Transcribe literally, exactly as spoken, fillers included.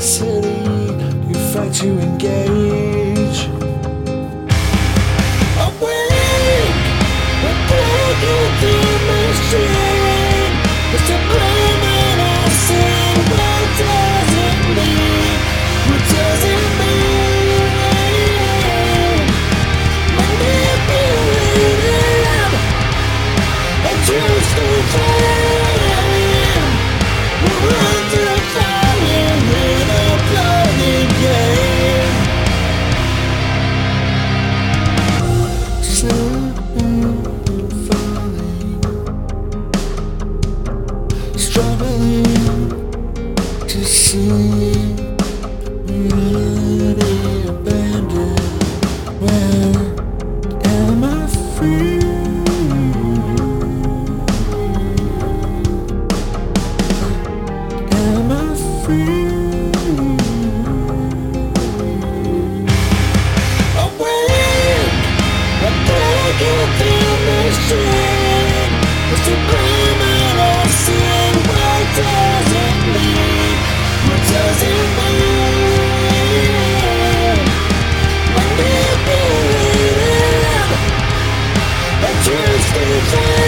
city, you fight to engage. Awake, we're breaking through machine. It's a blame and I sing. What does it mean? What does it mean? Manipulated and choose to claim. We're under fire in a bloody game. Slipping and falling, struggling to see reality abandoned. Where am I free? Am I free? Awake, I'm breaking through machine. It's a blame and I sing. What does it mean? What does it mean? Manipulated and twisted.